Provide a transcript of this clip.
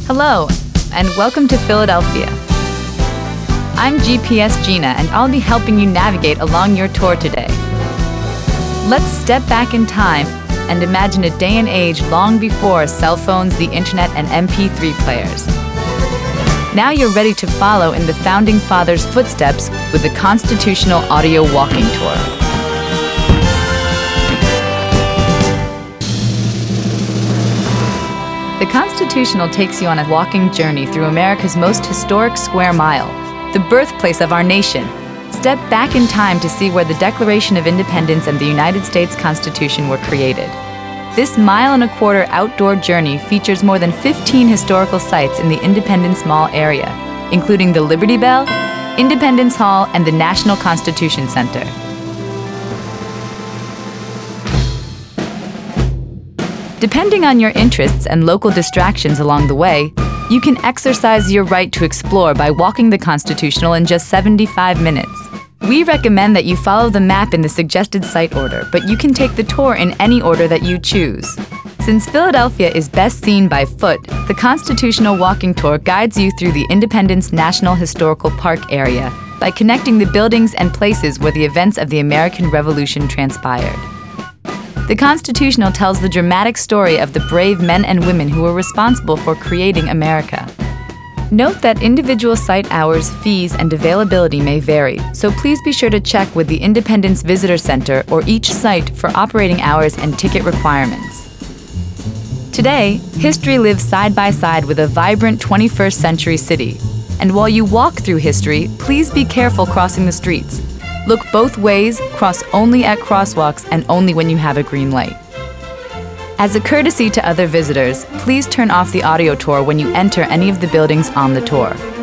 Hello, and welcome to Philadelphia. I'm GPS Gina, and I'll be helping you navigate along your tour today. Let's step back in time and imagine a day and age long before cell phones, the internet, and MP3 players. Now you're ready to follow in the Founding Fathers' footsteps with the Constitutional Audio Walking Tour. The Constitutional takes you on a walking journey through America's most historic square mile, the birthplace of our nation. Step back in time to see where the Declaration of Independence and the United States Constitution were created. This mile-and-a-quarter outdoor journey features more than 15 historical sites in the Independence Mall area, including the Liberty Bell, Independence Hall, and the National Constitution Center. Depending on your interests and local distractions along the way, you can exercise your right to explore by walking the Constitutional in just 75 minutes. We recommend that you follow the map in the suggested site order, but you can take the tour in any order that you choose. Since Philadelphia is best seen by foot, the Constitutional Walking Tour guides you through the Independence National Historical Park area by connecting the buildings and places where the events of the American Revolution transpired. The Constitutional tells the dramatic story of the brave men and women who were responsible for creating America. Note that individual site hours, fees, and availability may vary, so please be sure to check with the Independence Visitor Center or each site for operating hours and ticket requirements. Today, history lives side by side with a vibrant 21st century city. And while you walk through history, please be careful crossing the streets. Look both ways, cross only at crosswalks, and only when you have a green light. As a courtesy to other visitors, please turn off the audio tour when you enter any of the buildings on the tour.